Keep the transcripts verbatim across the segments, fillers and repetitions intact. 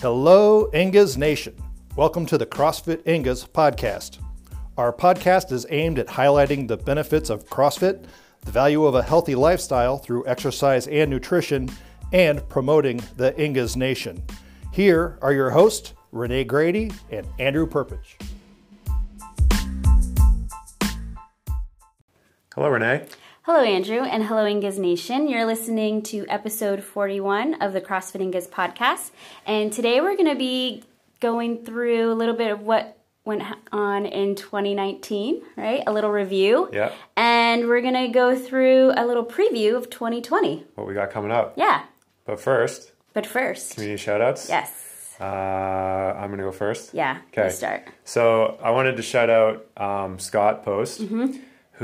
Hello, Ingas Nation. Welcome to the CrossFit Ingas podcast. Our podcast is aimed at highlighting the benefits of CrossFit, the value of a healthy lifestyle through exercise and nutrition, and promoting the Ingas Nation. Here are your hosts, Renee Grady and Andrew Perpich. Hello, Renee. Hello, Andrew, and hello, Ingas Nation. You're listening to episode forty-one of the CrossFit Ingas podcast, and today we're going to be going through a little bit of what went on in twenty nineteen, right? A little review. Yeah. And we're going to go through a little preview of twenty twenty. What we got coming up. Yeah. But first. But first. Community shout-outs? Yes. Uh, I'm going to go first? Yeah. Okay. You start. So I wanted to shout out um, Scott Post, Mm-hmm.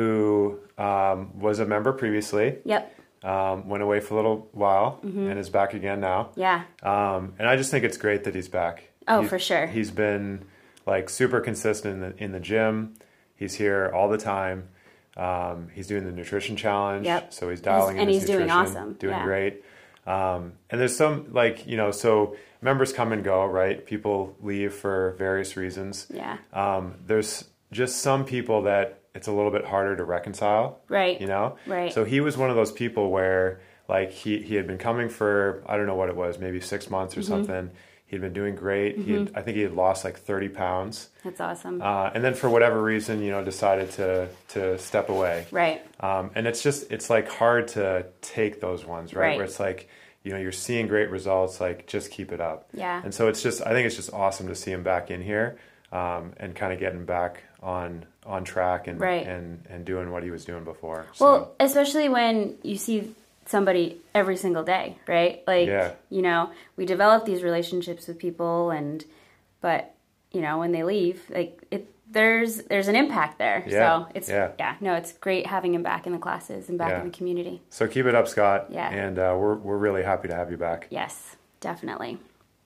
who um, was a member previously. Yep. Um, went away for a little while Mm-hmm. and is back again now. Yeah. Um, and I just think it's great that he's back. Oh, He's- for sure. He's been like super consistent in the, in the gym. He's here all the time. Um, he's doing the nutrition challenge. Yep. So he's dialing He's- and in his he's doing nutrition, awesome. Doing Yeah. great. Um, and there's some like, you know, so members come and go, right? People leave for various reasons. Yeah. Um, there's just some people that it's a little bit harder to reconcile. Right. You know? Right. So he was one of those people where like he, he had been coming for, I don't know what it was, maybe six months or Mm-hmm. something. He'd been doing great. He had, I think he had lost like thirty pounds. That's awesome. Uh, and then for whatever reason, you know, decided to, to step away. Right. Um, and it's just, it's like hard to take those ones, right? Right. Where it's like, you know, you're seeing great results, like just keep it up. Yeah. And so it's just, I think it's just awesome to see him back in here um, and kind of getting back on on track and, Right. and, and doing what he was doing before. Well, especially when you see somebody every single day, right? Like, Yeah. you know, we develop these relationships with people, and but you know, when they leave, like it, there's there's an impact there. Yeah. So it's Yeah. yeah, no, it's great having him back in the classes and back Yeah. in the community. So, so keep it up, Scott. Yeah. And uh, we're, we're really happy to have you back. Yes, definitely.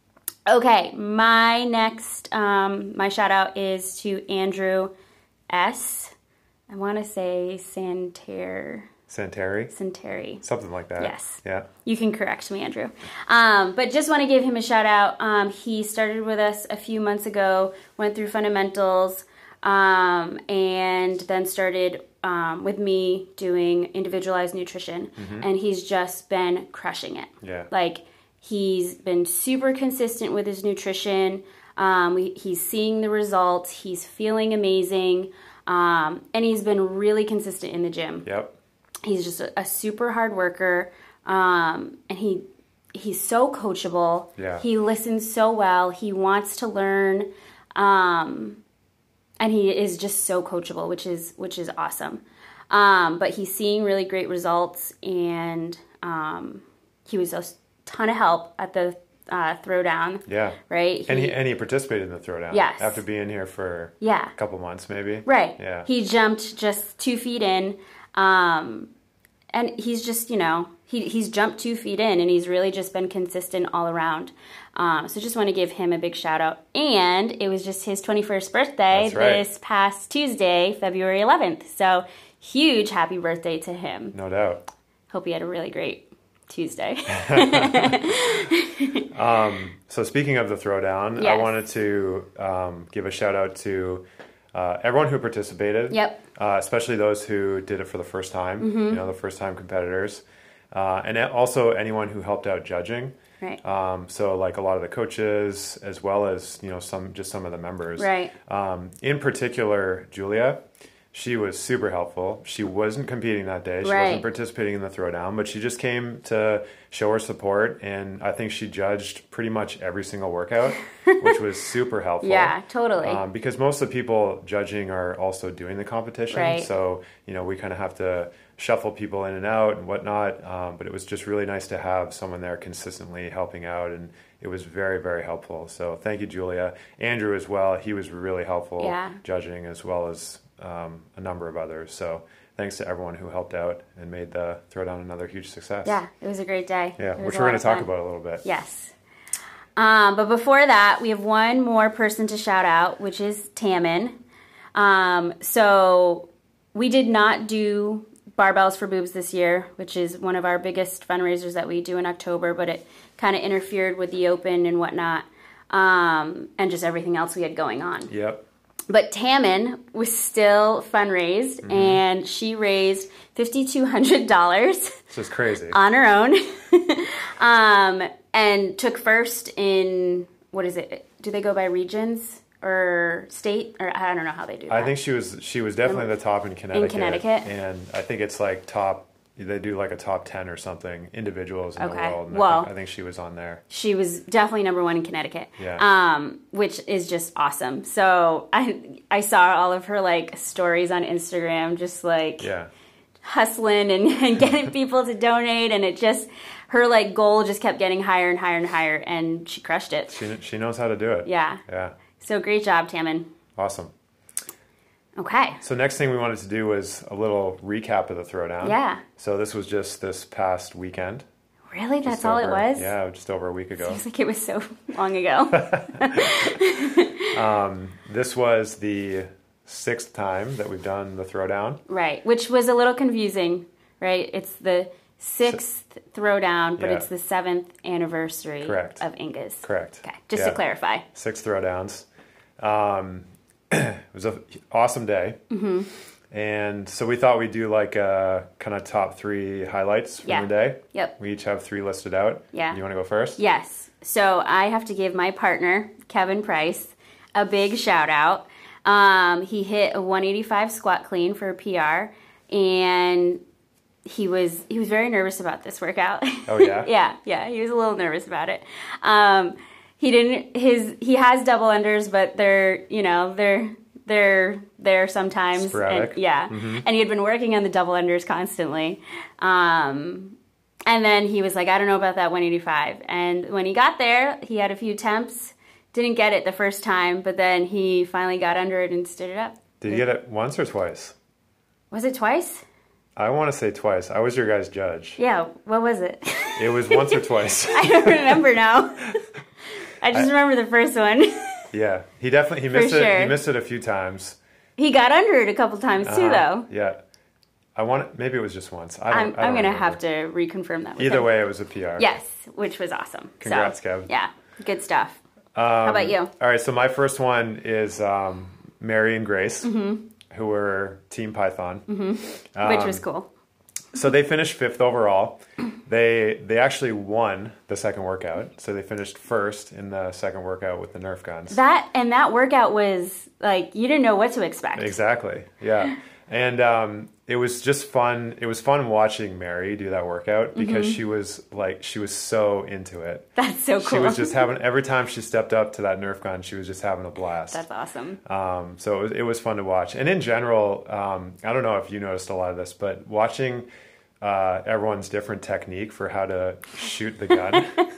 Okay, my next um, my shout out is to Andrew S. I want to say Santer Santeri? Santeri. Something like that. Yes. Yeah. You can correct me, Andrew. Um, but just want to give him a shout out. Um, he started with us a few months ago, went through fundamentals, um, and then started um, with me doing individualized nutrition. And he's just been crushing it. Yeah. Like, he's been super consistent with his nutrition. Um, we, he's seeing the results. He's feeling amazing. Um, and he's been really consistent in the gym. Yep. He's just a, a super hard worker, um, and he he's so coachable. Yeah. He listens so well. He wants to learn, um, and he is just so coachable, which is which is awesome. Um, but he's seeing really great results, and um, he was a ton of help at the uh, throwdown. Yeah. Right. And he and he participated in the throwdown. Yes. After being here for Yeah. a couple months, maybe. Right. Yeah. He jumped just two feet in. Um, and he's just, you know, he, he's jumped two feet in, and he's really just been consistent all around. Um, so just want to give him a big shout out. And it was just his twenty-first birthday That's right. this past Tuesday, February eleventh. So huge happy birthday to him. No doubt. Hope he had a really great Tuesday. Um, so speaking of the throwdown, I Yes. wanted to um, give a shout out to uh, everyone who participated. Yep. Uh, especially those who did it for the first time. Mm-hmm. You know, the first time competitors, uh, and also anyone who helped out judging. Right. Um, so like a lot of the coaches, as well as you know some just some of the members. Right. Um, in particular, Julia. She was super helpful. She wasn't competing that day. She Right. wasn't participating in the throwdown, but she just came to show her support, and I think she judged pretty much every single workout, which was super helpful. Yeah, totally. Um, because most of the people judging are also doing the competition, Right. so you know we kind of have to shuffle people in and out and whatnot. Um, but it was just really nice to have someone there consistently helping out, and it was very, very helpful. So thank you, Julia. Andrew as well. He was really helpful Yeah. judging, as well as um, a number of others. So thanks to everyone who helped out and made the throwdown another huge success. Yeah, it was a great day. Yeah, It was which a we're lot going of to talk fun. about a little bit. Yes. Um, but before that, we have one more person to shout out, which is Tammin. Um, so we did not do Barbells for Boobs this year, which is one of our biggest fundraisers that we do in October, but it kind of interfered with the Open and whatnot. um, and just everything else we had going on. Yep. But Tammin was still fundraised, mm-hmm. and she raised five thousand two hundred dollars. This is crazy. On her own. um, and took first in, what is it? Do they go by regions or state? Or I don't know how they do that. I think she was she was definitely the top in Connecticut. In Connecticut? And I think it's like top, they do like a top ten or something, individuals in okay. the world. And well, I think, I think she was on there. She was definitely number one in Connecticut. Yeah. Um, which is just awesome. So I I saw all of her like stories on Instagram, just like yeah. hustling and, and getting people to donate, and it just, her like goal just kept getting higher and higher and higher, and she crushed it. She she knows how to do it. Yeah. Yeah. So great job, Tammin. Awesome. Okay. So next thing we wanted to do was a little recap of the Throwdown. Yeah. So this was just this past weekend. Really? That's Just all over- it was? Yeah, just over a week ago. Seems like it was so long ago. um, this was the sixth time that we've done the Throwdown. Right, which was a little confusing, right? It's the sixth Throwdown, but Yeah. it's the seventh anniversary Correct. of Inga's. Correct. Okay, just Yeah. to clarify. Six Throwdowns. Um, it was an awesome day. Mm-hmm. And so we thought we'd do like a kind of top three highlights from Yeah. the day. Yep. We each have three listed out. Yeah. You want to go first? Yes. So I have to give my partner, Kevin Price, a big shout out. Um, he hit a one eighty-five squat clean for a P R, and he was he was very nervous about this workout. Oh yeah? yeah, yeah, he was a little nervous about it. Um, he didn't his he has double unders, but they're you know they're they're there sometimes. Sporadic. And, yeah, Mm-hmm. and he had been working on the double unders constantly. Um, and then he was like, I don't know about that one eighty-five. And when he got there, he had a few attempts. Didn't get it the first time, but then he finally got under it and stood it up. Did you get it once or twice? Was it twice? I want to say twice. I was your guys' judge. Yeah, what was it? It was once or twice. I don't remember now. I just I- remember the first one. Yeah, he definitely he missed For it. sure. He missed it a few times. He got under it a couple times too, Uh-huh. though. Yeah, I want maybe it was just once. I don't, I'm, I I'm don't going to remember. have to reconfirm that with Either him. way, it was a P R. Yes, which was awesome. Congrats, so, Kev. Yeah, good stuff. Um, How about you? All right, so my first one is um, Mary and Grace, Mm-hmm. who were Team Python. Mm-hmm. Um, Which was cool. So they finished fifth overall. They they actually won the second workout. So they finished first in the second workout with the Nerf guns. That and that workout was like you didn't know what to expect. Exactly. Yeah. And um, it was just fun. It was fun watching Mary do that workout because Mm-hmm. she was like she was so into it. That's so cool. She was just having every time she stepped up to that Nerf gun, she was just having a blast. That's awesome. Um, so it was, it was fun to watch. And in general, um, I don't know if you noticed a lot of this, but watching uh, everyone's different technique for how to shoot the gun.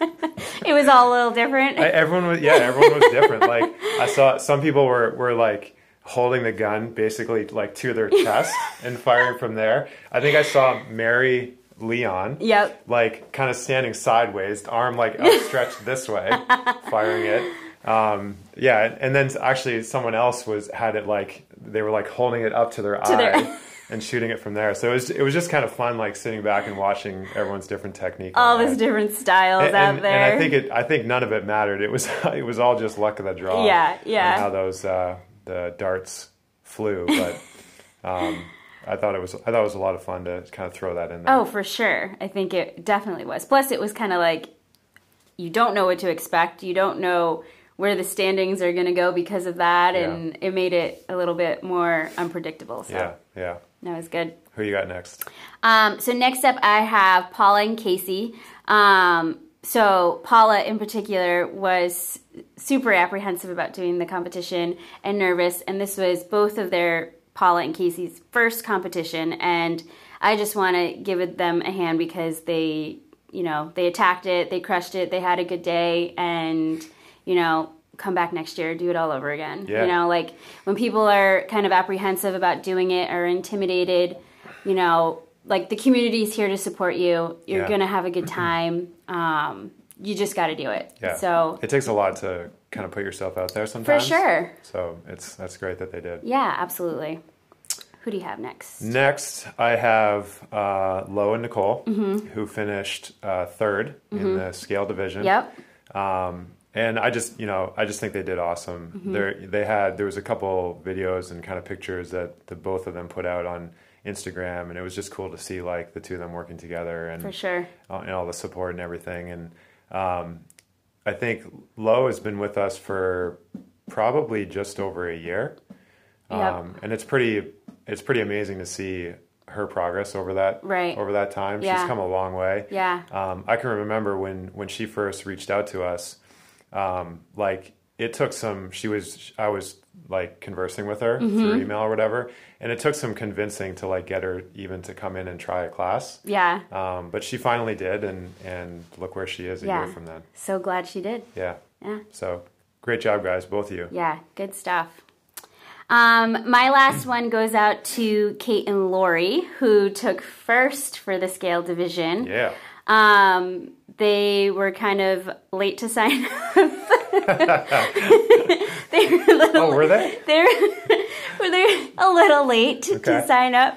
It was all a little different. I, everyone was, yeah, everyone was different. Like I saw some people were, were like holding the gun basically like to their chest and firing from there. I think I saw Mary Leon, Yep. like kind of standing sideways, arm like outstretched this way, firing it. Um, yeah, and then actually someone else was had it like they were like holding it up to their To eye their- and shooting it from there. So it was it was just kind of fun, like sitting back and watching everyone's different technique. all on those that. different styles and, out and, there. and I think it I think none of it mattered. It was it was all just luck of the draw. Yeah, yeah. On how those uh, the darts flew, but. Um, I thought it was I thought it was a lot of fun to kind of throw that in there. Oh, for sure. I think it definitely was. Plus, it was kind of like you don't know what to expect. You don't know where the standings are going to go because of that, Yeah. and it made it a little bit more unpredictable. So Yeah, yeah. that was good. Who you got next? Um, so next up, I have Paula and Casey. Um, so Paula, in particular, was super apprehensive about doing the competition and nervous, and this was both of their Paula and Casey's first competition, and I just want to give them a hand because they, you know, they attacked it, they crushed it, they had a good day, and, you know, come back next year, do it all over again. Yeah. You know, like when people are kind of apprehensive about doing it or intimidated, you know, like the community's here to support you. You're Yeah. going to have a good time. Um, you just got to do it. Yeah. So it takes a lot to kind of put yourself out there for sometimes. sure. So it's that's great that they did. Yeah, absolutely. Who do you have next? Next, I have uh, Lo and Nicole, who finished uh, third in the scale division. Yep. Um, and I just, you know, I just think they did awesome. Mm-hmm. There, they had, there was a couple videos and kind of pictures that the both of them put out on Instagram, and it was just cool to see like the two of them working together and For sure. uh, and all the support and everything. And um, I think Lo has been with us for probably just over a year, Yep. um, and it's pretty, it's pretty amazing to see her progress over that Right. over that time. Yeah. She's come a long way. Yeah. Um, I can remember when when she first reached out to us, um, like it took some. She was I was like conversing with her Mm-hmm. through email or whatever, and it took some convincing to like get her even to come in and try a class. Yeah. Um, but she finally did, and and look where she is a Yeah. year from then. So glad she did. Yeah. Yeah. So great job, guys, both of you. Yeah, good stuff. Um, my last one goes out to Kate and Lori, who took first for the scale division. Yeah. Um, they were kind of late to sign up. they were a little, Oh, were they? They're, were they a little late Okay. to sign up.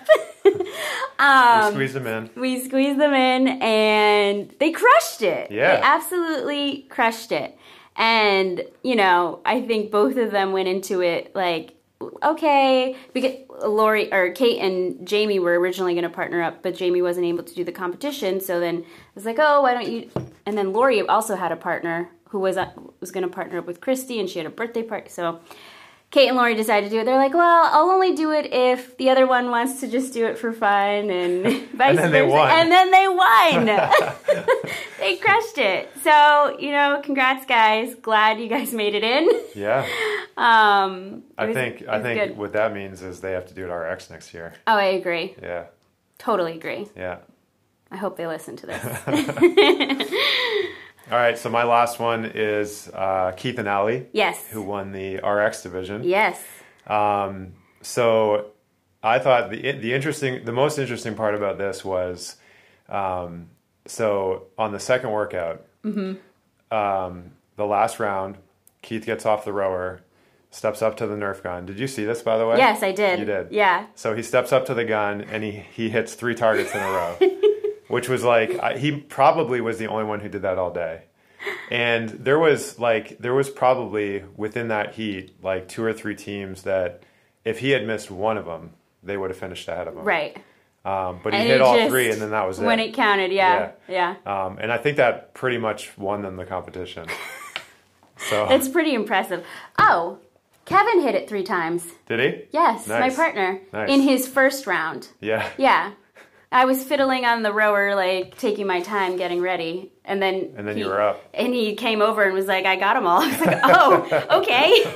we squeezed them in. We squeezed them in, and they crushed it. Yeah. They absolutely crushed it. And, you know, I think both of them went into it like, okay, because Lori or Kate and Jamie were originally going to partner up, but Jamie wasn't able to do the competition. So then I was like, oh, why don't you? And then Lori also had a partner who was uh, was going to partner up with Christy, and she had a birthday party. So Kate and Lori decided to do it. They're like, well, I'll only do it if the other one wants to just do it for fun, and vice And then versa. they won. And then they won. They crushed it. So, you know, congrats, guys. Glad you guys made it in. Yeah. Um, it I was- think it I was think good. what that means is they have to do it R X next year. Oh, I agree. Yeah. Totally agree. Yeah. I hope they listen to this. All right, so my last one is uh, Keith and Allie, Yes. who won the R X division. Yes. Um, so I thought the the interesting, the most interesting part about this was, um, so on the second workout, um, the last round, Keith gets off the rower, steps up to the Nerf gun. Did you see this, by the way? Yes, I did. You did. Yeah. So he steps up to the gun and he he hits three targets in a row, which was like I, he probably was the only one who did that all day. And there was like there was probably within that heat like two or three teams that if he had missed one of them, they would have finished ahead of him. Right. Um, but he And hit it all just- three, and then that was it. When it counted, yeah. Yeah. Um, and I think that pretty much won them the competition. So It's pretty impressive. Oh, Kevin hit it three times. did he? Yes, Nice. my partner. Nice. In his first round. Yeah. Yeah. I was fiddling on the rower, like, taking my time getting ready. And then... And then he, you were up. And he came over and was like, I got them all. I was like, oh, okay.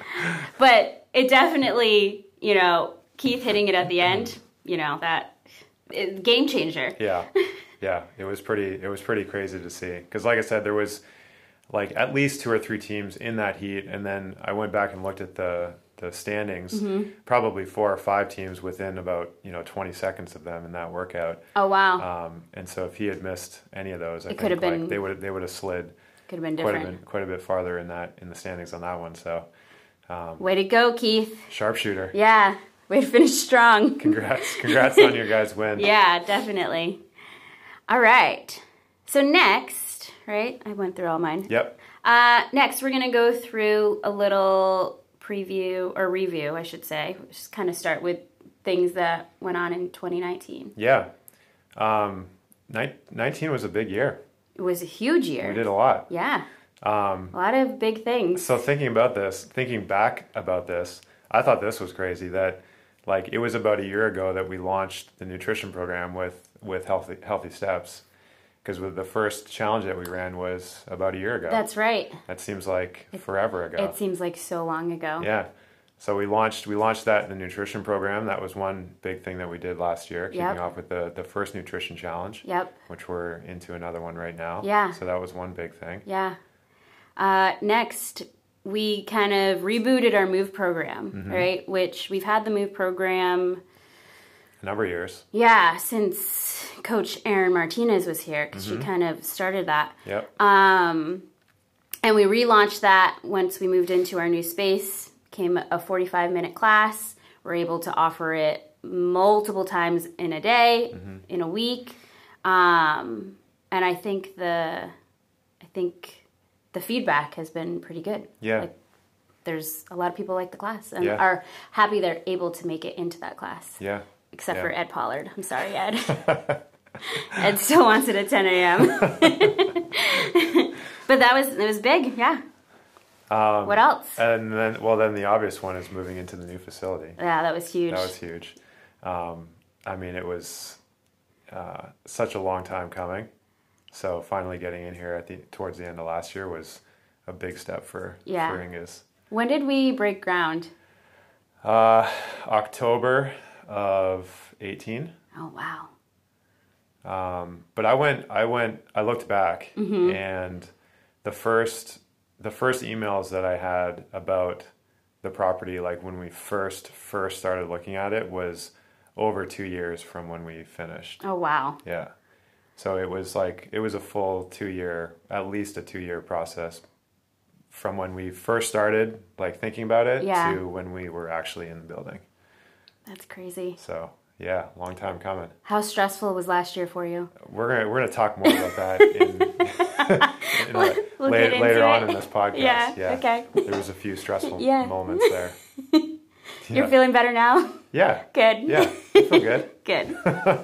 But it definitely, you know, Keith hitting it at the end, you know, that... It, game changer. Yeah, yeah, it was pretty. It was pretty crazy to see because, like I said, there was like at least two or three teams in that heat, and then I went back and looked at the the standings. Mm-hmm. Probably four or five teams within about you know twenty seconds of them in that workout. Oh, wow. Um, and so if he had missed any of those, I It think could have like, been- they would they would have slid Could have been quite a different. bit quite a bit farther in that in the standings on that one. So Way to go, Keith. sharpshooter. Yeah. Way to finish strong. Congrats, congrats on your guys' win. Yeah, definitely. All right. So next, right? I went through all mine. Yep. Uh, next, we're going to go through a little preview, or review, I should say. Just kind of start with things that went on in twenty nineteen. Yeah. Um, ni- nineteen was a big year. It was a huge year. We did a lot. Yeah. Um, A lot of big things. so thinking about this, thinking back about this, I thought this was crazy that like it was about a year ago that we launched the nutrition program with, with Healthy Healthy Steps. Because with the first challenge that we ran was about a year ago. That's right. That seems like forever ago. It seems like so long ago. Yeah. So we launched we launched that the nutrition program. That was one big thing that we did last year, kicking Yep. off with the, the first nutrition challenge. Yep. Which we're into another one right now. Yeah. So that was one big thing. Yeah. Uh, next, we kind of rebooted our MOVE program, Mm-hmm. right? Which we've had the MOVE program, A number of years. yeah, since Coach Erin Martinez was here, because Mm-hmm. she kind of started that. Yep. Um, and we relaunched that once we moved into our new space. Came a forty-five minute class. We're able to offer it multiple times in a day, Mm-hmm. in a week. Um, and I think the, I think the feedback has been pretty good. Yeah. Like, there's a lot of people like the class and Yeah. are happy they're able to make it into that class. Yeah. Except Yeah. for Ed Pollard. I'm sorry, Ed. Ed still wants it at ten a.m. But that was, it was big, yeah. Um, what else? And then, well, then the obvious one is moving into the new facility. Yeah, that was huge. That was huge. Um, I mean, it was uh, such a long time coming. So finally getting in here at the towards the end of last year was a big step for, Yeah. for Ingas. When did we break ground? Uh, October of eighteen. Oh, wow. Um, but I went, I went, I looked back Mm-hmm. and the first, the first emails that I had about the property, like when we first, first started looking at it, was over two years from when we finished. Oh, wow. Yeah. So it was like, it was a full two year, at least a two year process from when we first started like thinking about it Yeah. to when we were actually in the building. That's crazy. So yeah, long time coming. How stressful was last year for you? We're gonna we're gonna talk more about that in, in a, We'll later, get into later on it. in this podcast. Yeah, Yeah. okay. There was a few stressful Yeah. moments there. You're Yeah. feeling better now? Yeah. Good. Yeah. I feel good. Good.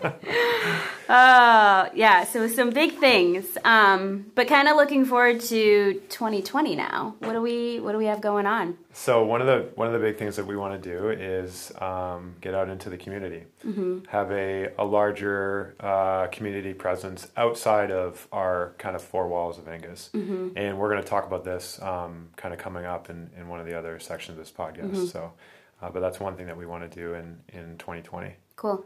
Oh, yeah. So some big things, um, but kind of looking forward to twenty twenty now. What do we What do we have going on? So one of the one of the big things that we want to do is um, get out into the community, Mm-hmm. have a a larger uh, community presence outside of our kind of four walls of Ingas, Mm-hmm. and we're going to talk about this um, kind of coming up in, in one of the other sections of this podcast. Mm-hmm. So, uh, but that's one thing that we want to do in in twenty twenty. Cool.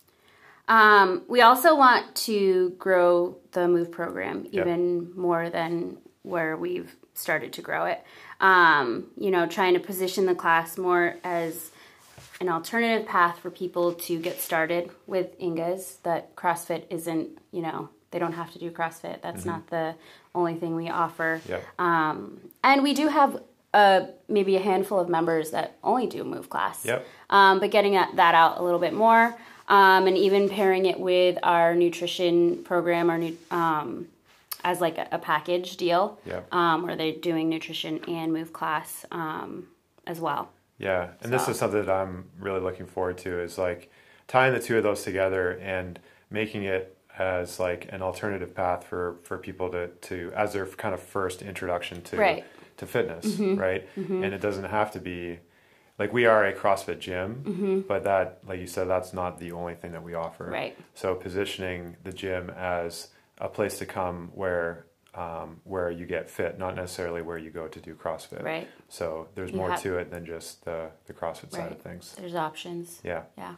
Um, we also want to grow the MOVE program Yep. even more than where we've started to grow it. Um, you know, trying to position the class more as an alternative path for people to get started with Ingas, that CrossFit isn't, you know, they don't have to do CrossFit. That's Mm-hmm. not the only thing we offer. Yep. Um, and we do have uh, maybe a handful of members that only do MOVE class. Yep. Um, but getting that, that out a little bit more. Um, and even pairing it with our nutrition program, our new, um, as like a, a package deal, Yep. um, where they're doing nutrition and MOVE class um, as well. Yeah, and this So- is something that I'm really looking forward to, is like tying the two of those together and making it as like an alternative path for, for people to, to as their kind of first introduction to Right. to fitness, right? And it doesn't have to be like, we are a CrossFit gym, but that, like you said, that's not the only thing that we offer. Right. So positioning the gym as a place to come where um, where you get fit, not necessarily where you go to do CrossFit. Right. So there's You more have- to it than just the, the CrossFit side Right. of things. There's options. Yeah. Yeah.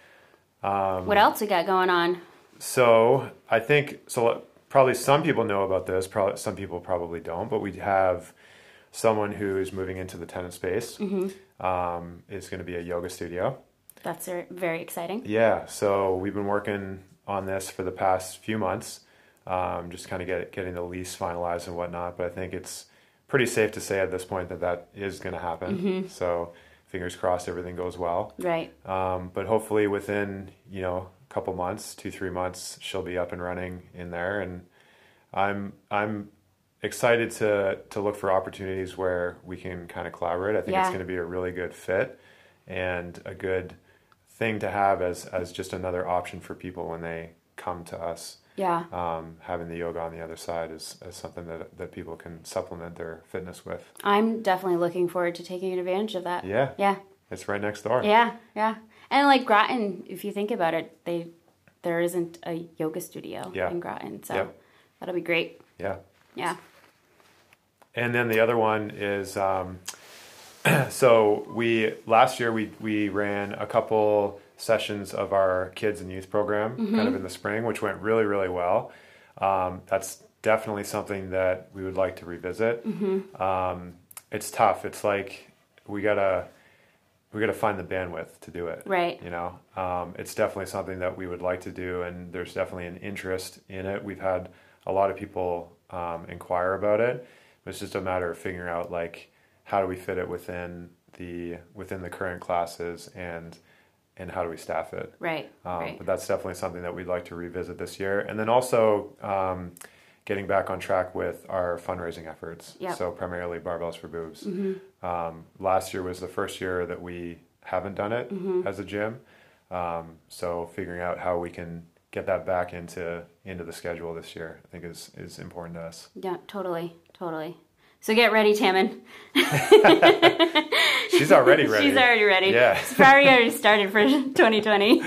Um, What else we got going on? So I think, so probably some people know about this, probably some people probably don't, but we have someone who's moving into the tenant space. Mm-hmm. Um, it's going to be a yoga studio. That's very- very exciting. Yeah, so we've been working on this for the past few months, um, just kind of get getting the lease finalized and whatnot. But I think it's pretty safe to say at this point that that is going to happen. Mm-hmm. So fingers crossed, everything goes well. Right. Um, but hopefully within, you know, a couple months, two three months, she'll be up and running in there. And I'm I'm excited to to look for opportunities where we can kind of collaborate. I think it's Yeah. going to be a really good fit and a good thing to have as as just another option for people when they come to us. Yeah. Um, having the yoga on the other side is, is something that that people can supplement their fitness with. I'm definitely looking forward to taking advantage of that. Yeah, Yeah. it's right next door. Yeah. Yeah. And like Groton, if you think about it, they there isn't a yoga studio Yeah. in Groton. So Yep. that'll be great. Yeah. Yeah. And then the other one is, um, so we last year we we ran a couple sessions of our kids and youth program Mm-hmm. kind of in the spring, which went really really well. Um, that's definitely something that we would like to revisit. Mm-hmm. Um, it's tough. It's like we gotta we gotta find the bandwidth to do it. Right. You know, um, it's definitely something that we would like to do, and there's definitely an interest in it. We've had a lot of people um, inquire about it. It's just a matter of figuring out like how do we fit it within the within the current classes and and how do we staff it. Right. Um, right. But that's definitely something that we'd like to revisit this year, and then also um, getting back on track with our fundraising efforts. Yep. So primarily Barbells for Boobs. Mm-hmm. Um, last year was the first year that we haven't done it mm-hmm. as a gym. Um, so figuring out how we can get that back into into the schedule this year, I think is is important to us. Yeah, totally, totally. So get ready, Tammin. She's already ready. She's already ready. Yeah. It's probably already started for twenty twenty.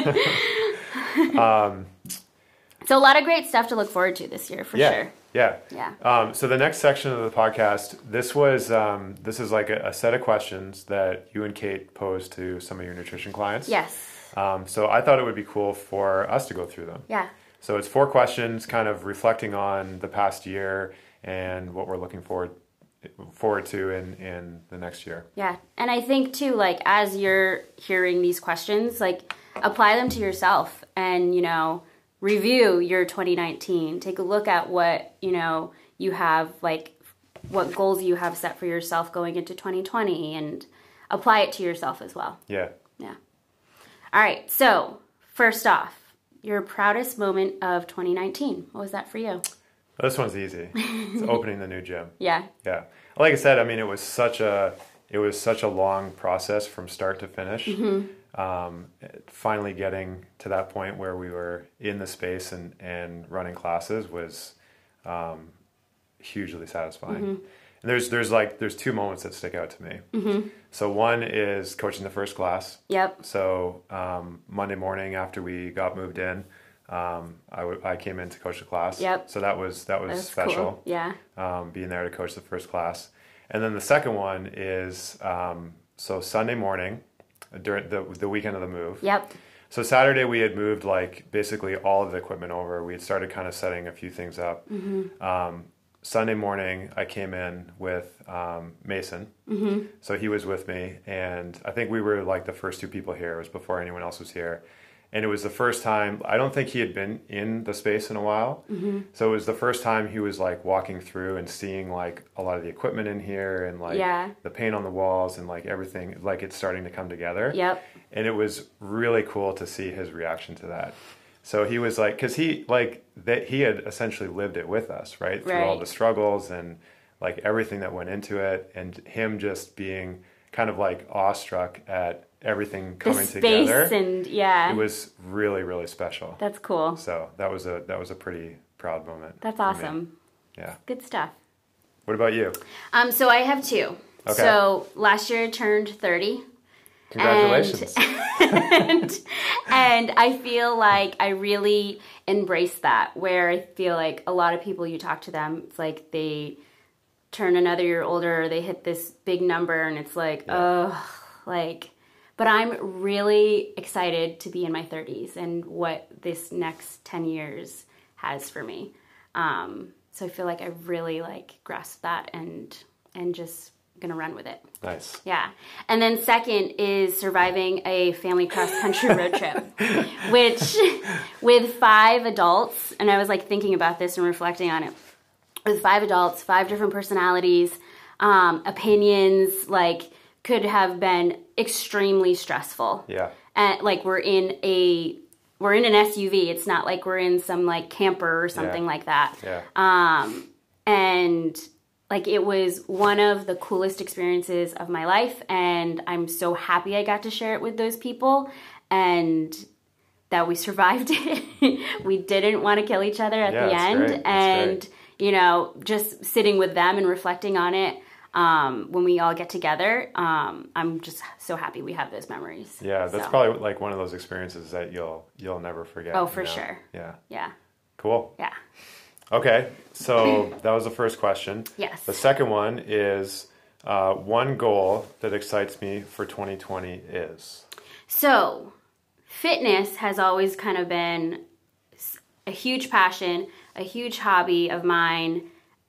um, so a lot of great stuff to look forward to this year, for yeah, sure. Yeah. Yeah. Um, so the next section of the podcast, this was um, this is like a, a set of questions that you and Kate posed to some of your nutrition clients. Yes. Um, so I thought it would be cool for us to go through them. Yeah. So it's four questions, kind of reflecting on the past year and what we're looking forward forward to in, in the next year. Yeah. And I think too, like, as you're hearing these questions, like, apply them to yourself and, you know, review your twenty nineteen. Take a look at what, you know, you have, like, what goals you have set for yourself going into twenty twenty, and apply it to yourself as well. Yeah. Yeah. All right. So first off, your proudest moment of twenty nineteen. What was that for you? This one's easy. It's opening the new gym. Yeah. Yeah. Like I said, I mean, it was such a it was such a long process from start to finish. Mm-hmm. Um, finally getting to that point where we were in the space and, and running classes was um, hugely satisfying. Mm-hmm. And there's there's like there's two moments that stick out to me. Mm-hmm. So one is coaching the first class. Yep. So um, Monday morning after we got moved in, um, I, w- I came in to coach the class. Yep. So that was that was That's special. Cool. Yeah. Um, being there to coach the first class, and then the second one is um, so Sunday morning during the the weekend of the move. Yep. So Saturday we had moved like basically all of the equipment over. We had started kind of setting a few things up. Mm-hmm. Um, Sunday morning, I came in with um, Mason. Mm-hmm. So he was with me, and I think we were like the first two people here. It was before anyone else was here. And it was the first time, I don't think he had been in the space in a while. Mm-hmm. So it was the first time he was like walking through and seeing like a lot of the equipment in here and like yeah. the paint on the walls and like everything, like it's starting to come together. Yep. And it was really cool to see his reaction to that. So he was like, because he like that he had essentially lived it with us, right? Through right. all the struggles and like everything that went into it, and him just being kind of like awestruck at everything coming the space together. And yeah, it was really really special. That's cool. So that was a that was a pretty proud moment. That's awesome. Yeah, good stuff. What about you? Um, so I have two. Okay. So last year I turned thirty. Congratulations. And, and, and I feel like I really embraced that, where I feel like a lot of people, you talk to them, it's like they turn another year older, or they hit this big number, and it's like, yeah. oh, like, but I'm really excited to be in my thirties and what this next ten years has for me. Um, so I feel like I really like grasped that and and just gonna run with it. Nice. Yeah. And then second is surviving a family cross-country road trip, which with five adults, and I was like thinking about this and reflecting on it, with five adults, five different personalities, um, opinions, like could have been extremely stressful. Yeah. And like we're in a, we're in an S U V. It's not like we're in some like camper or something yeah. like that. Yeah. Um, and like it was one of the coolest experiences of my life, and I'm so happy I got to share it with those people and that we survived it. We didn't want to kill each other at yeah, the end. Great. And, great. you know, just sitting with them and reflecting on it um, when we all get together, um, I'm just so happy we have those memories. Yeah, that's so. probably like one of those experiences that you'll you'll never forget. Oh, for you know? sure. Yeah. Yeah. Cool. Yeah. Okay, so that was the first question. Yes. The second one is uh, one goal that excites me for twenty twenty is? So, fitness has always kind of been a huge passion, a huge hobby of mine,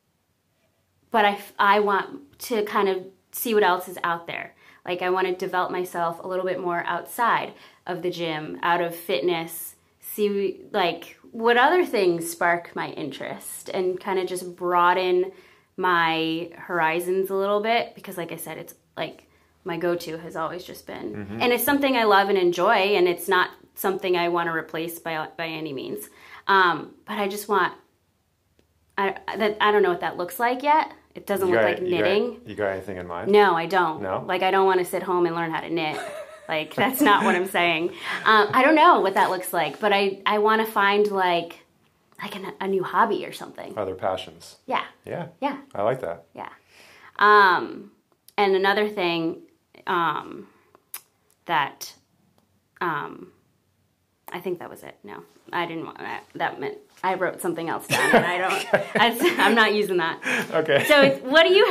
but I, I want to kind of see what else is out there. Like, I want to develop myself a little bit more outside of the gym, out of fitness, see, like, what other things spark my interest and kind of just broaden my horizons a little bit, because like I said, it's like my go-to has always just been, mm-hmm. and it's something I love and enjoy, and it's not something I want to replace by by any means. Um, but I just want I, that, I don't know what that looks like yet. It doesn't You look got, like you knitting. got, you got anything in mind? No, I don't. No? Like, I don't want to sit home and learn how to knit. Like, that's not what I'm saying. Um, I don't know what that looks like, but I, I want to find, like, like an, a new hobby or something. Other passions. Yeah. Yeah. Yeah. I like that. Yeah. Um, and another thing um, that um, I think that was it. No, I didn't want that. That meant I wrote something else down, and I don't. I, I'm not using that. Okay. So, what do you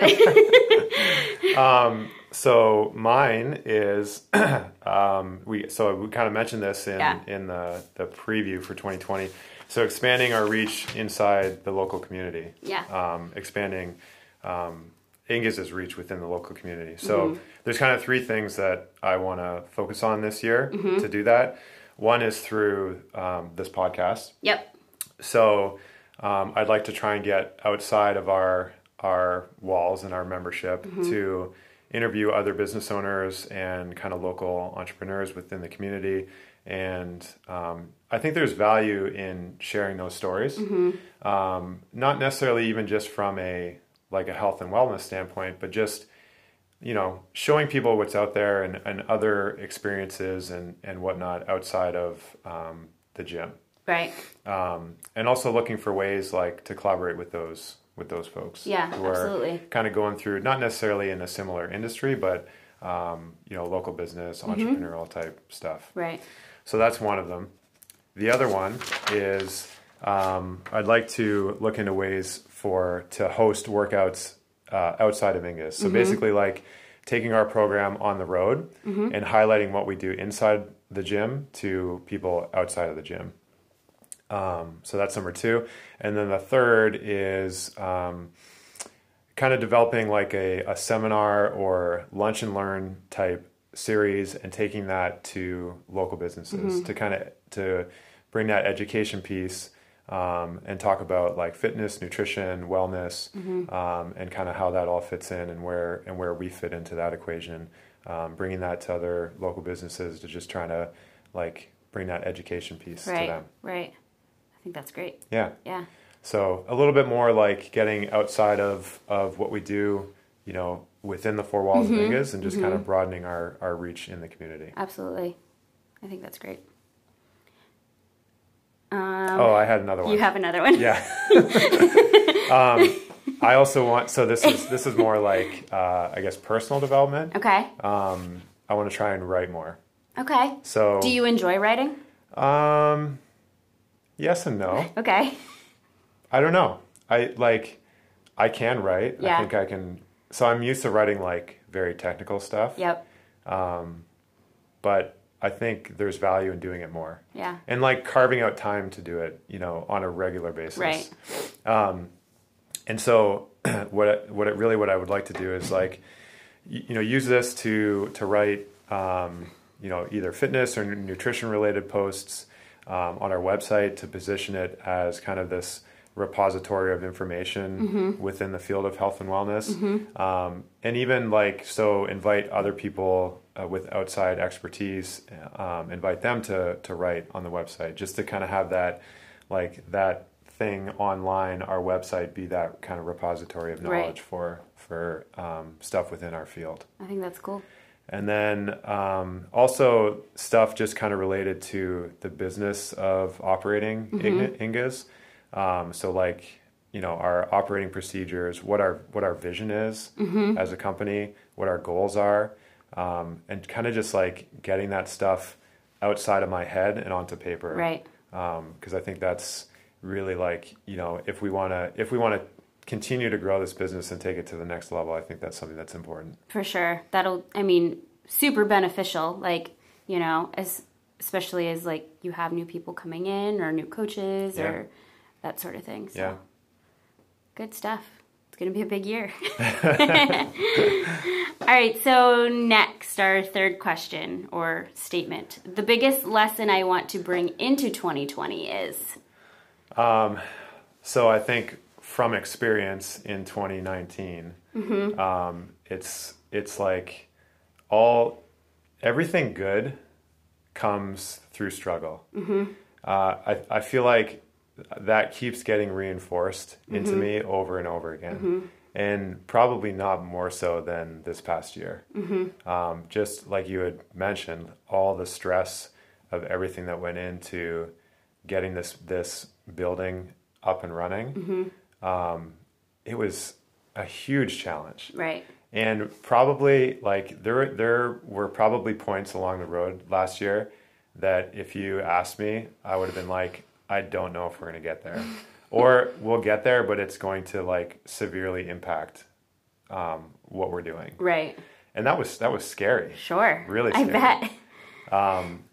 have? um, so mine is um, we. So we kind of mentioned this in Yeah. in the the preview for twenty twenty. So expanding our reach inside the local community. Yeah. Um, expanding um, Ingiz's reach within the local community. So Mm-hmm. there's kind of three things that I want to focus on this year Mm-hmm. to do that. One is through um, this podcast. Yep. So um, I'd like to try and get outside of our our walls and our membership Mm-hmm. to interview other business owners and kind of local entrepreneurs within the community. And um, I think there's value in sharing those stories, Mm-hmm. um, not necessarily even just from a like a health and wellness standpoint, but just you know showing people what's out there and, and other experiences and and whatnot outside of um, the gym. Right. Um, and also looking for ways like to collaborate with those with those folks Yeah, who are absolutely. kind of going through not necessarily in a similar industry, but um, you know local business, entrepreneurial type stuff. Right. So that's one of them. The other one is um, I'd like to look into ways for to host workouts uh, outside of Ingiz. So basically, like taking our program on the road and highlighting what we do inside the gym to people outside of the gym. Um, so that's number two. And then the third is um, kind of developing like a, a seminar or lunch and learn type series and taking that to local businesses to kind of to bring that education piece um, and talk about like fitness, nutrition, wellness, um, and kind of how that all fits in and where and where we fit into that equation. Um, bringing that to other local businesses to just trying to like bring that education piece Right. to them. Right. I think that's great. Yeah. Yeah. So a little bit more like getting outside of, of what we do, you know, within the four walls of Ingiz and just kind of broadening our, our reach in the community. Absolutely. I think that's great. Um, oh, I had another one. You have another one? Yeah. um, I also want, so this is, this is more like, uh, I guess, personal development. Okay. Um, I want to try and write more. Okay. So, Do you enjoy writing? um, yes and no. Okay. I don't know. I like, I can write. Yeah. I think I can. So I'm used to writing like very technical stuff. Yep. Um, but I think there's value in doing it more. Yeah. And like carving out time to do it, you know, on a regular basis. Right. Um, and so what what it really what I would like to do is like, you, you know, use this to to write, um, you know, either fitness or nutrition related posts um, on our website to position it as kind of this repository of information Mm-hmm. within the field of health and wellness. Mm-hmm. Um, and even like, so invite other people uh, with outside expertise, um, invite them to, to write on the website, just to kind of have that, like that thing online, our website be that kind of repository of knowledge Right. for, for um, stuff within our field. I think that's cool. And then um, also stuff just kind of related to the business of operating Mm-hmm. Ingiz. Um, so like, you know, our operating procedures, what our what our vision is Mm-hmm. as a company, what our goals are, um, and kind of just like getting that stuff outside of my head and onto paper. Right. Because I think that's really like, you know, if we want to if we want to continue to grow this business and take it to the next level, I think that's something that's important. For sure. That'll, I mean, super beneficial. Like, you know, as especially as like you have new people coming in or new coaches Yeah. or that sort of thing. So Yeah. good stuff. It's going to be a big year. All right. So next, our third question or statement. The biggest lesson I want to bring into twenty twenty is? Um, so I think from experience in twenty nineteen, Mm-hmm. um, it's it's like all everything good comes through struggle. Mm-hmm. Uh, I I feel like that keeps getting reinforced into mm-hmm. me over and over again. Mm-hmm. And probably not more so than this past year. Mm-hmm. Um, just like you had mentioned, all the stress of everything that went into getting this this building up and running, mm-hmm. um, it was a huge challenge. Right. And probably like there there were probably points along the road last year that if you asked me, I would have been like, I don't know if we're going to get there. Or we'll get there, but it's going to like severely impact um, what we're doing. Right. And that was that was scary. Sure. Really scary. I bet. Um,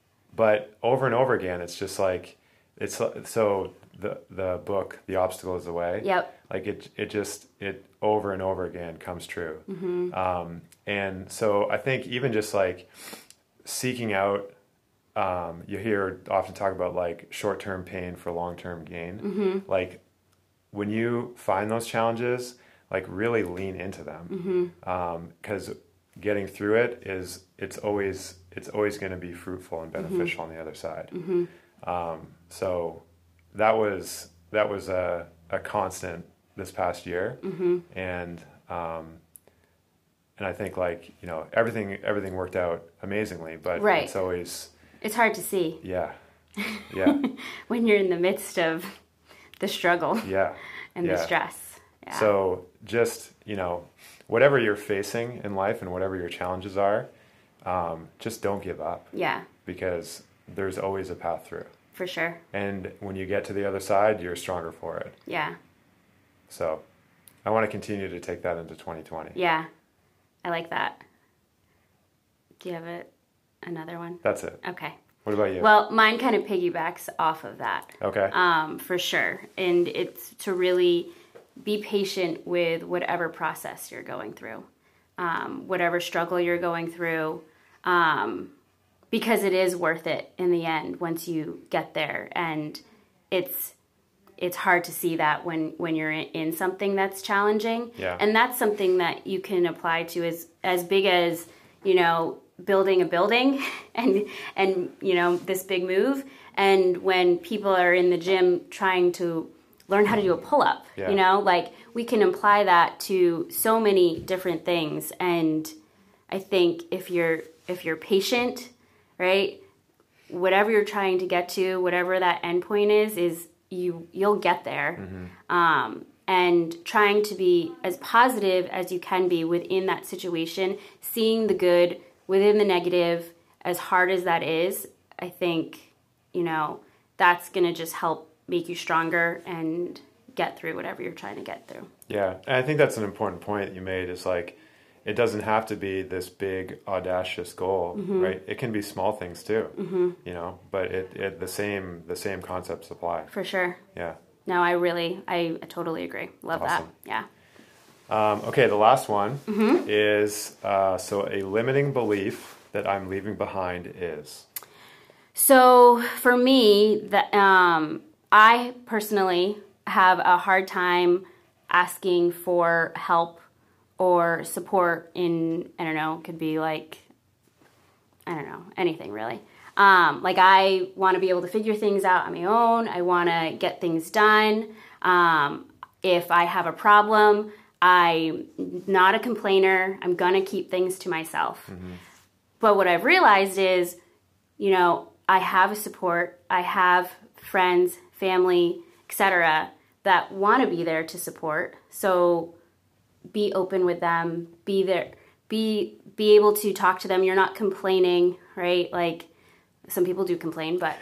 but over and over again, it's just like it's so the the book, The Obstacle Is the Way. Yep. Like it it just it over and over again comes true. Mm-hmm. Um, and so I think even just like seeking out. Um, you hear often talk about like short-term pain for long-term gain. Mm-hmm. Like when you find those challenges, like really lean into them. Because mm-hmm. um, getting through it is, it's always, it's always going to be fruitful and beneficial mm-hmm. on the other side. Mm-hmm. Um, so that was, that was a, a constant this past year. Mm-hmm. And, um, and I think like, you know, everything, everything worked out amazingly, but right. it's always, it's hard to see. Yeah. Yeah. When you're in the midst of the struggle. Yeah. And yeah. the stress. Yeah. So just, you know, whatever you're facing in life and whatever your challenges are, um, just don't give up. Yeah. Because there's always a path through. For sure. And when you get to the other side, you're stronger for it. Yeah. So I want to continue to take that into twenty twenty. Yeah. I like that. Do you have it? Another one? That's it. Okay. What about you? Well, mine kind of piggybacks off of that. Okay. Um, for sure. And it's to really be patient with whatever process you're going through, um, whatever struggle you're going through, um, because it is worth it in the end once you get there. And it's it's hard to see that when, when you're in, in something that's challenging. Yeah. And that's something that you can apply to as, as big as, you know, building a building and, and, you know, this big move. And when people are in the gym trying to learn how to do a pull-up, yeah. you know, like we can apply that to so many different things. And I think if you're, if you're patient, right, whatever you're trying to get to, whatever that endpoint is, is you, you'll get there. Mm-hmm. Um, and trying to be as positive as you can be within that situation, seeing the good within the negative, as hard as that is, I think, you know, that's going to just help make you stronger and get through whatever you're trying to get through. Yeah, and I think that's an important point that you made is like, it doesn't have to be this big, audacious goal, mm-hmm. right? It can be small things too, mm-hmm. you know, but it, it the same the same concepts apply. For sure. Yeah. No, I really, I totally agree. Love awesome. that. Yeah. Um, okay, the last one mm-hmm. is, uh, so a limiting belief that I'm leaving behind is? So for me, that um, I personally have a hard time asking for help or support in, I don't know, could be like, I don't know, anything really. Um, like I want to be able to figure things out on my own. I want to get things done. Um, if I have a problem, I'm not a complainer. I'm going to keep things to myself. Mm-hmm. But what I've realized is, you know, I have a support. I have friends, family, et cetera, that want to be there to support. So be open with them. Be there. Be be able to talk to them. You're not complaining, right? Like some people do complain, but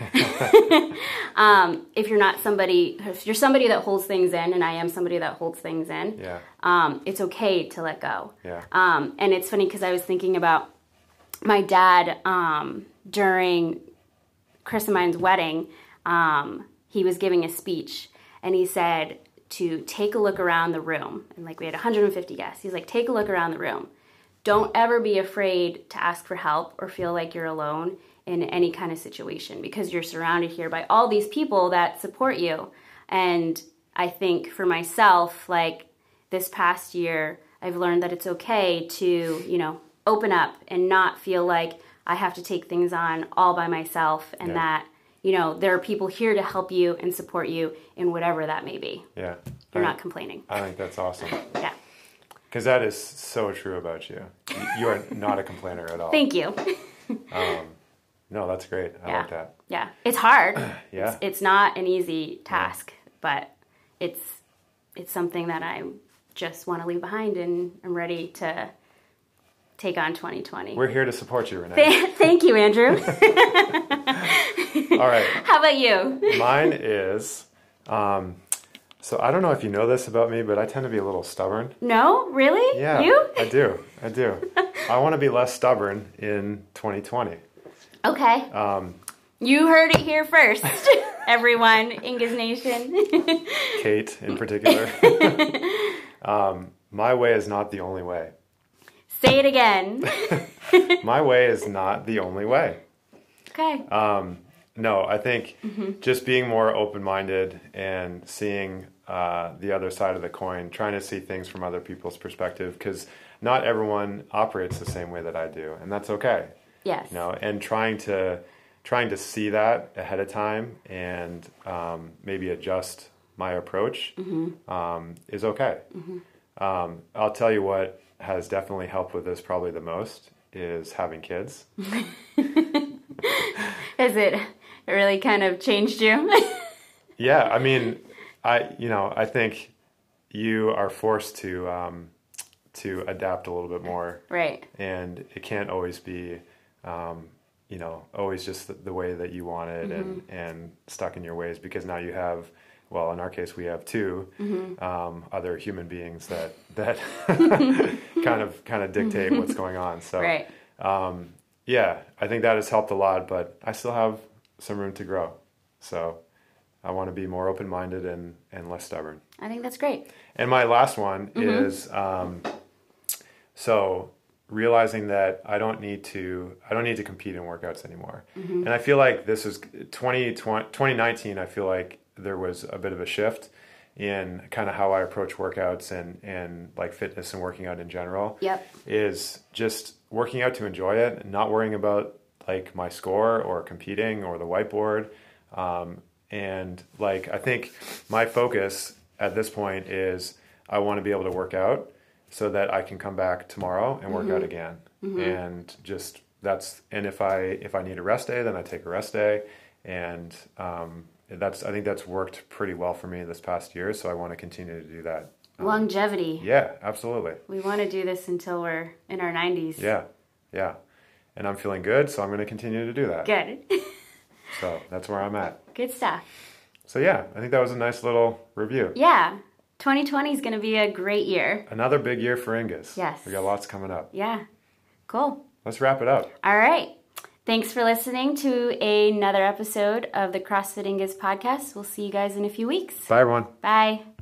um, if you're not somebody, if you're somebody that holds things in, and I am somebody that holds things in, yeah. um, it's okay to let go. Yeah. Um, and it's funny because I was thinking about my dad um, during Chris and mine's wedding. Um, he was giving a speech, and he said to take a look around the room. And like we had one hundred fifty guests. He's like, take a look around the room. Don't ever be afraid to ask for help or feel like you're alone in any kind of situation, because you're surrounded here by all these people that support you. And I think for myself, like this past year, I've learned that it's okay to, you know, open up and not feel like I have to take things on all by myself, and yeah. that, you know, there are people here to help you and support you in whatever that may be. Yeah. You're I, not complaining. I think that's awesome. Yeah. Because that is so true about you. You are not a complainer at all. Thank you. Um, no, that's great. I yeah. like that. Yeah. It's hard. Yeah. It's, it's not an easy task, yeah. but it's it's something that I just want to leave behind, and I'm ready to take on twenty twenty. We're here to support you, Renee. Th- thank you, Andrew. All right. How about you? Mine is, um, so I don't know if you know this about me, but I tend to be a little stubborn. No? Really? Yeah, You? I do. I do. I want to be less stubborn in twenty twenty. Okay. Um, you heard it here first, everyone, Inga's Nation. Kate in particular. um, my way is not the only way. Say it again. My way is not the only way. Okay. Um, no, I think mm-hmm. just being more open-minded and seeing uh, the other side of the coin, trying to see things from other people's perspective, because not everyone operates the same way that I do, and that's okay. Yes. You know, and trying to trying to see that ahead of time and um, maybe adjust my approach mm-hmm. um, is okay. Mm-hmm. Um, I'll tell you what has definitely helped with this probably the most is having kids. Has it really kind of changed you? Yeah, I mean, I you know, I think you are forced to um, to adapt a little bit more, right? And it can't always be, um, you know, always just the, the way that you want it, mm-hmm. and and stuck in your ways, because now you have, well, in our case, we have two mm-hmm. um, other human beings that that kind of kind of dictate what's going on. So, right. um, yeah, I think that has helped a lot, but I still have some room to grow. So I want to be more open-minded and, and less stubborn. I think that's great. And my last one mm-hmm. is, um, so realizing that I don't need to, I don't need to compete in workouts anymore. Mm-hmm. And I feel like this is twenty twenty, twenty nineteen, I feel like there was a bit of a shift in kind of how I approach workouts and, and like fitness and working out in general. Yep. Is just working out to enjoy it and not worrying about like my score or competing or the whiteboard. Um, and like, I think my focus at this point is I want to be able to work out so that I can come back tomorrow and work mm-hmm. out again. Mm-hmm. And just that's, and if I, if I need a rest day, then I take a rest day. And, um, that's, I think that's worked pretty well for me this past year. So I want to continue to do that. Um, Longevity. Yeah, absolutely. We want to do this until we're in our nineties. Yeah. Yeah. And I'm feeling good, so I'm going to continue to do that. Good. So that's where I'm at. Good stuff. So yeah, I think that was a nice little review. Yeah. twenty twenty is going to be a great year. Another big year for Ingas. Yes. We got lots coming up. Yeah. Cool. Let's wrap it up. All right. Thanks for listening to another episode of the CrossFit Ingas podcast. We'll see you guys in a few weeks. Bye, everyone. Bye.